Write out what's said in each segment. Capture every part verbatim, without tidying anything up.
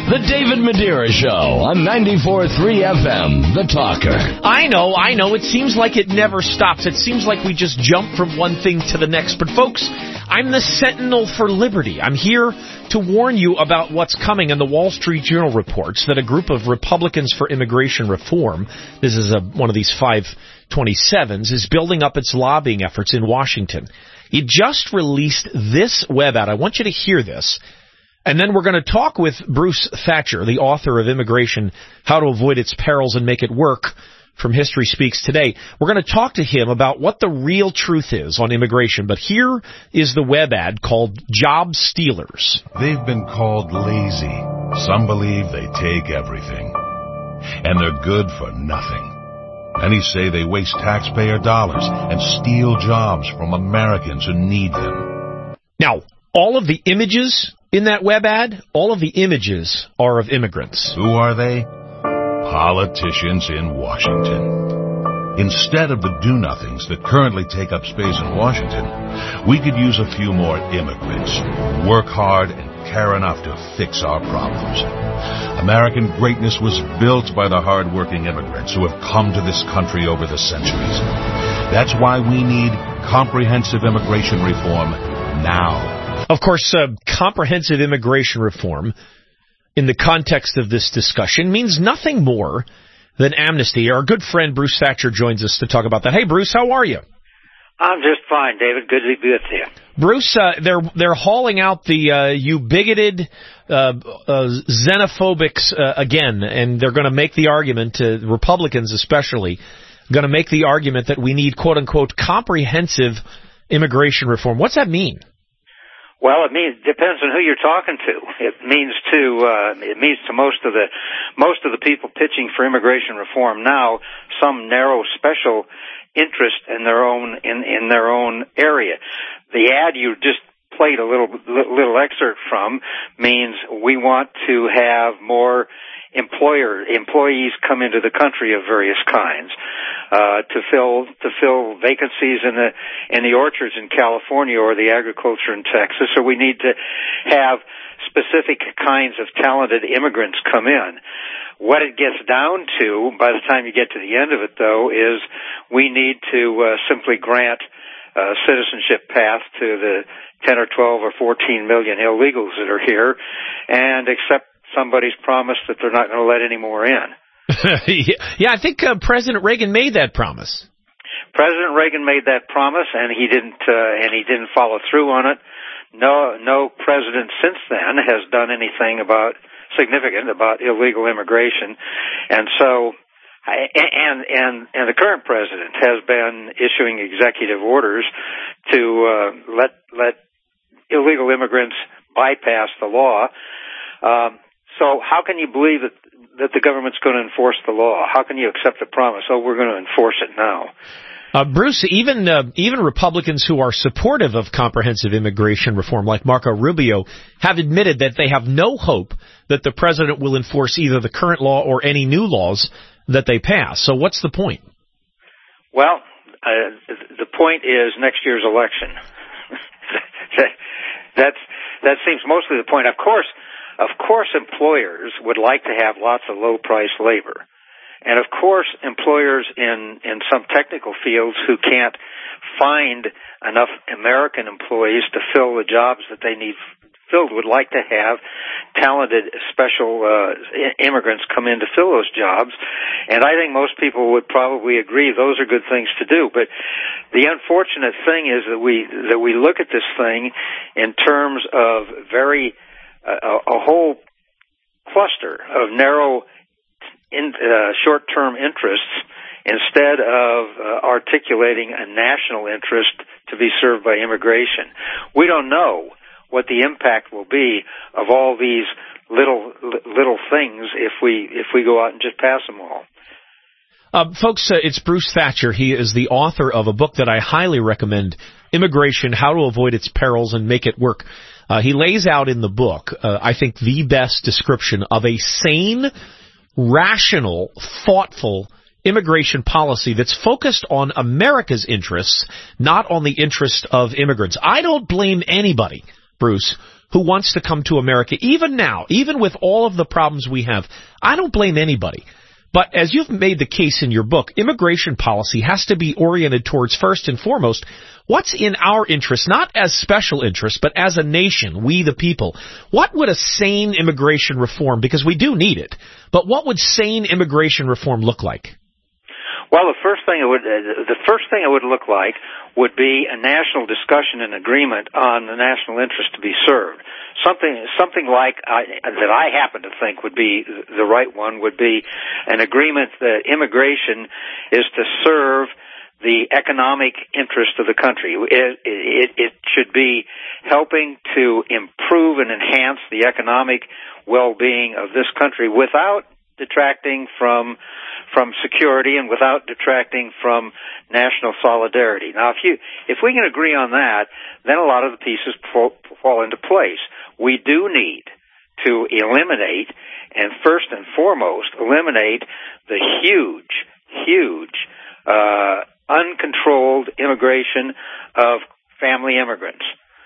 The David Madeira Show on ninety-four point three F M, The Talker. I know, I know. It seems like it never stops. It seems like we just jump from one thing to the next. But, folks, I'm the Sentinel for Liberty. I'm here to warn you about what's coming. And the Wall Street Journal reports that a group of Republicans for Immigration Reform, this is a, one of these five twenty-sevens, is building up its lobbying efforts in Washington. It just released this web ad. I want you to hear this. And then we're going to talk with Bruce Thatcher, the author of Immigration, How to Avoid Its Perils and Make It Work, from History Speaks Today. We're going to talk to him about what the real truth is on immigration. But here is the web ad called Job Stealers. They've been called lazy. Some believe they take everything. And they're good for nothing. Many say they waste taxpayer dollars and steal jobs from Americans who need them. Now, all of the images in that web ad, all of the images are of immigrants. Who are they? Politicians in Washington. Instead of the do-nothings that currently take up space in Washington, we could use a few more immigrants who work hard and care enough to fix our problems. American greatness was built by the hard-working immigrants who have come to this country over the centuries. That's why we need comprehensive immigration reform now. Of course, uh, comprehensive immigration reform, in the context of this discussion, means nothing more than amnesty. Our good friend Bruce Thatcher joins us to talk about that. Hey, Bruce, how are you? I'm just fine, David. Good to be with you. Bruce, uh, they're they're hauling out the uh, you bigoted uh, uh, xenophobics uh, again, and they're going to make the argument, uh, Republicans especially, going to make the argument that we need, quote-unquote, comprehensive immigration reform. What's that mean? Well, it means depends on who you're talking to. It means to uh, it means to most of the most of the people pitching for immigration reform now some narrow special interest in their own in, in their own area. The ad you just played a little little excerpt from means we want to have more employer employees come into the country of various kinds uh to fill to fill vacancies in the in the orchards in California or the agriculture in Texas. So we need to have specific kinds of talented immigrants come in. What it gets down to by the time you get to the end of it, though, is we need to uh, simply grant uh, citizenship path to the ten or twelve or fourteen million illegals that are here and accept somebody's promise that they're not going to let any more in. Yeah, I think uh, President Reagan made that promise. President Reagan made that promise, and he didn't. Uh, and he didn't follow through on it. No, no president since then has done anything about significant about illegal immigration, and so. And and and the current president has been issuing executive orders to uh, let let illegal immigrants bypass the law. Um, So how can you believe that that the government's going to enforce the law? How can you accept a promise? Oh, we're going to enforce it now. Uh, Bruce, even uh, even Republicans who are supportive of comprehensive immigration reform, like Marco Rubio, have admitted that they have no hope that the president will enforce either the current law or any new laws that they pass. So what's the point? Well, uh, the point is next year's election. That's that seems mostly the point. Of course. Of course, employers would like to have lots of low-priced labor. And, of course, employers in, in some technical fields who can't find enough American employees to fill the jobs that they need filled would like to have talented special uh, immigrants come in to fill those jobs. And I think most people would probably agree those are good things to do. But the unfortunate thing is that we that we look at this thing in terms of very A, a whole cluster of narrow, in, uh, short-term interests instead of uh, articulating a national interest to be served by immigration. We don't know what the impact will be of all these little little things if we if we go out and just pass them all. Uh, folks, uh, it's Bruce Thatcher. He is the author of a book that I highly recommend, Immigration, How to Avoid Its Perils and Make It Work. Uh, he lays out in the book, uh, I think, the best description of a sane, rational, thoughtful immigration policy that's focused on America's interests, not on the interest of immigrants. I don't blame anybody, Bruce, who wants to come to America, even now, even with all of the problems we have. I don't blame anybody. But as you've made the case in your book, immigration policy has to be oriented towards, first and foremost, what's in our interest, not as special interest, but as a nation, we the people. What would a sane immigration reform, because we do need it, but what would sane immigration reform look like? Well, the first thing it would uh, the first thing it would look like would be a national discussion and agreement on the national interest to be served. Something something like I, that I happen to think would be the right one would be an agreement that immigration is to serve the economic interest of the country. It, it, it should be helping to improve and enhance the economic well-being of this country without detracting from from security and without detracting from national solidarity. Now, if you if we can agree on that, then a lot of the pieces fall, fall into place. We do need to eliminate, and first and foremost, eliminate the huge, huge, uh, uncontrolled immigration of family immigrants.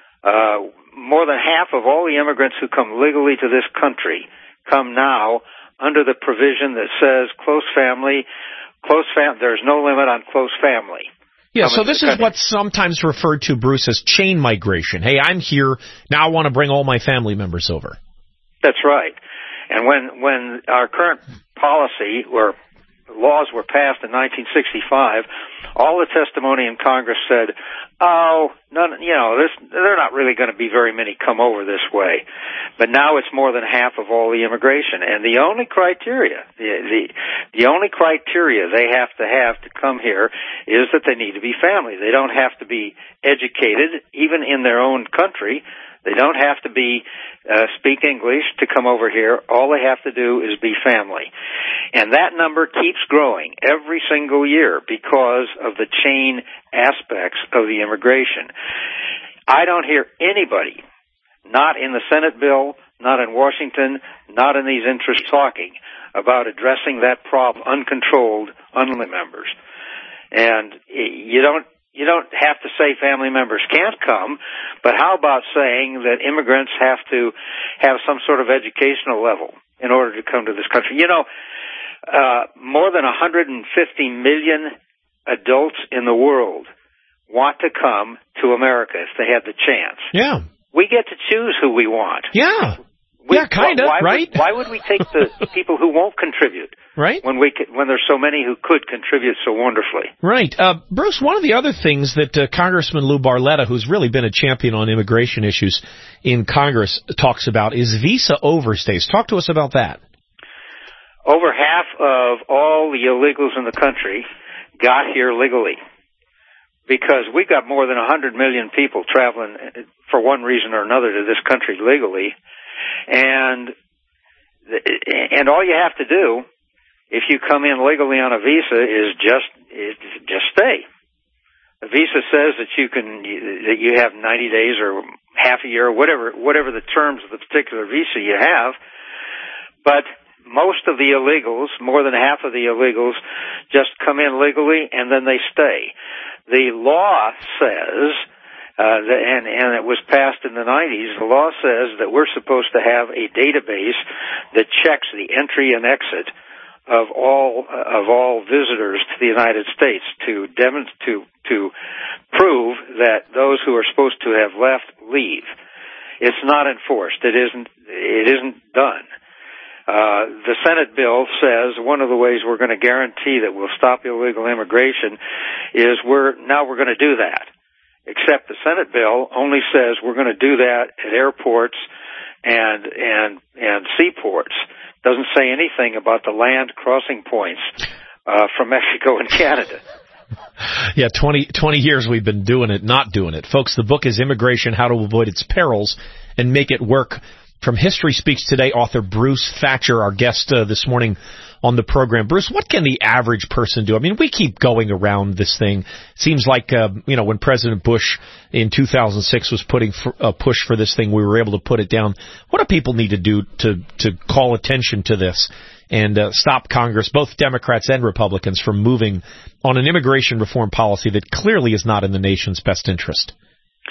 Uh, more than half of all the immigrants who come legally to this country come now under the provision that says close family, close fam- there's no limit on close family. Yeah, so this is what's sometimes referred to, Bruce, as chain migration. Hey, I'm here, now I want to bring all my family members over. That's right. And when when our current policy, or laws were passed in nineteen sixty-five, all the testimony in Congress said, oh, none, you know, this, they're not really going to be very many come over this way. But now it's more than half of all the immigration. And the only criteria, the, the, the only criteria they have to have to come here is that they need to be family. They don't have to be educated, even in their own country. They don't have to be uh, speak English to come over here. All they have to do is be family. And that number keeps growing every single year because of the chain aspects of the immigration. I don't hear anybody, not in the Senate bill, not in Washington, not in these interests, talking about addressing that problem, uncontrolled, unlimited members. And you don't You don't have to say family members can't come, but how about saying that immigrants have to have some sort of educational level in order to come to this country? You know, uh, more than one hundred fifty million adults in the world want to come to America if they had the chance. Yeah. We get to choose who we want. Yeah. We, yeah, kind of, right? Would, why would we take the people who won't contribute? Right. When we when there's so many who could contribute so wonderfully. Right. Uh, Bruce, one of the other things that uh, Congressman Lou Barletta, who's really been a champion on immigration issues in Congress, talks about is visa overstays. Talk to us about that. Over half of all the illegals in the country got here legally, because we've got more than one hundred million people traveling for one reason or another to this country legally. And and all you have to do, if you come in legally on a visa, is just is just stay. The visa says that you can that you have ninety days or half a year, or whatever whatever the terms of the particular visa you have. But most of the illegals, more than half of the illegals, just come in legally and then they stay. The law says. Uh, the, and, and it was passed in the nineties, the law says that we're supposed to have a database that checks the entry and exit of all, uh, of all visitors to the United States to demonstrate, to, to prove that those who are supposed to have left leave. It's not enforced. It isn't, it isn't done. Uh, the Senate bill says one of the ways we're going to guarantee that we'll stop illegal immigration is we're, now we're going to do that. Except the Senate bill only says we're going to do that at airports and and and seaports. Doesn't say anything about the land crossing points uh, from Mexico and Canada. Yeah, twenty, twenty years we've been doing it, not doing it. Folks, the book is Immigration, How to Avoid Its Perils and Make It Work. From History Speaks Today, author Bruce Thatcher, our guest uh, this morning on the program. Bruce, what can the average person do? I mean, we keep going around this thing. It seems like, uh, you know, when President Bush in two thousand six was putting a push for this thing, we were able to put it down. What do people need to do to, to call attention to this and uh, stop Congress, both Democrats and Republicans, from moving on an immigration reform policy that clearly is not in the nation's best interest?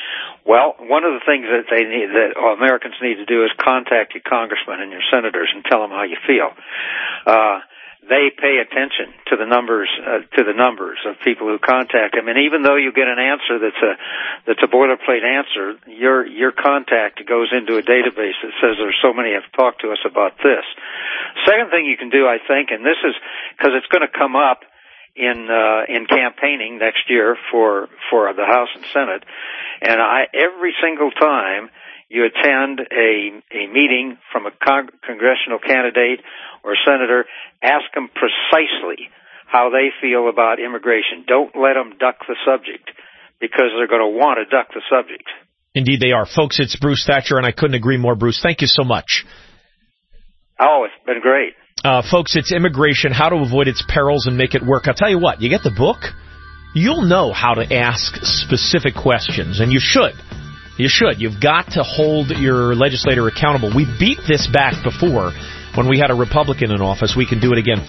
Well, one of the things that they need, that Americans need to do is contact your congressmen and your senators and tell them how you feel. Uh, they pay attention to the numbers, uh, to the numbers of people who contact them. And even though you get an answer that's a, that's a boilerplate answer, your, your contact goes into a database that says there's so many have talked to us about this. Second thing you can do, I think, and this is, cause it's gonna come up in, uh, in campaigning next year for, for the House and Senate. And I, every single time you attend a, a meeting from a con- congressional candidate or senator, ask them precisely how they feel about immigration. Don't let them duck the subject, because they're going to want to duck the subject. Indeed they are. Folks, it's Bruce Thatcher, and I couldn't agree more, Bruce. Thank you so much. Oh, it's been great. Uh, folks, it's Immigration, How to Avoid Its Perils and Make It Work. I'll tell you what, you get the book, you'll know how to ask specific questions, and you should. You should. You've got to hold your legislator accountable. We beat this back before when we had a Republican in office. We can do it again.